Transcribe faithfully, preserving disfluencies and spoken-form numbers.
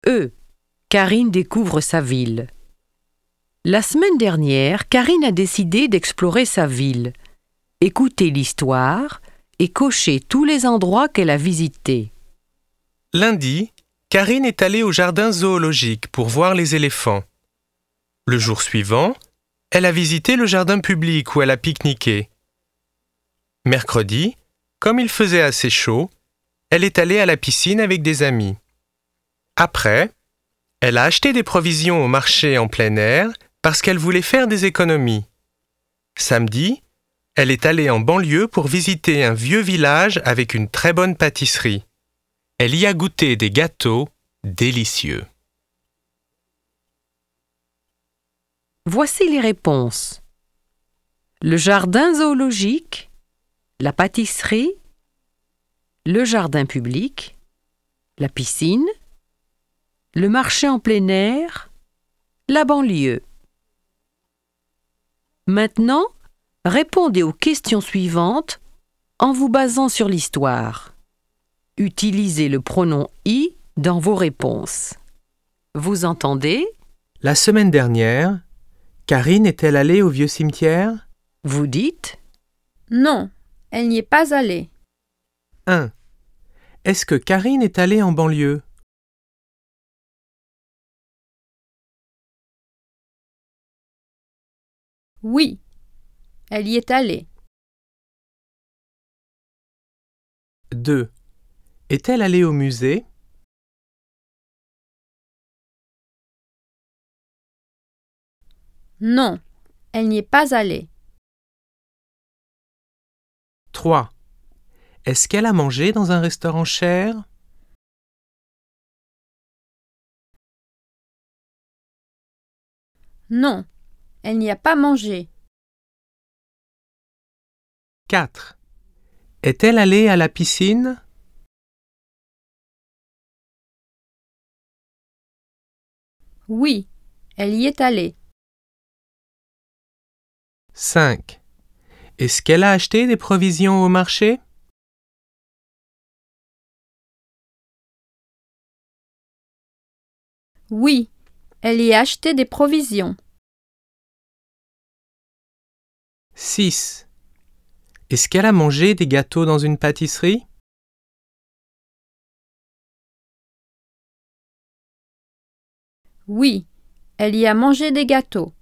E. Karine découvre sa ville. La semaine dernière, Karine a décidé d'explorer sa ville. Écoutez l'histoire et cochez tous les endroits qu'elle a visités. Lundi, Karine est allée au jardin zoologique pour voir les éléphants. Le jour suivant, elle a visité le jardin public où elle a pique-niqué. Mercredi, comme il faisait assez chaud, elle est allée à la piscine avec des amis. Après, elle a acheté des provisions au marché en plein air parce qu'elle voulait faire des économies. Samedi, elle est allée en banlieue pour visiter un vieux village avec une très bonne pâtisserie. Elle y a goûté des gâteaux délicieux. Voici les réponses. Le jardin zoologique, la pâtisserie, le jardin public, la piscine, le marché en plein air, la banlieue. Maintenant, répondez aux questions suivantes en vous basant sur l'histoire. Utilisez le pronom « i » dans vos réponses. Vous entendez? La semaine dernière, Karine est-elle allée au vieux cimetière? Vous dites? Non, elle n'y est pas allée. un. Est-ce que Karine est allée en banlieue? Oui, elle y est allée. deux. Est-elle allée au musée? Non, elle n'y est pas allée. trois. Est-ce qu'elle a mangé dans un restaurant cher? Non, elle n'y a pas mangé. quatre. Est-elle allée à la piscine? Oui, elle y est allée. cinq. Est-ce qu'elle a acheté des provisions au marché? Oui, elle y a acheté des provisions. six. Est-ce qu'elle a mangé des gâteaux dans une pâtisserie? Oui, elle y a mangé des gâteaux.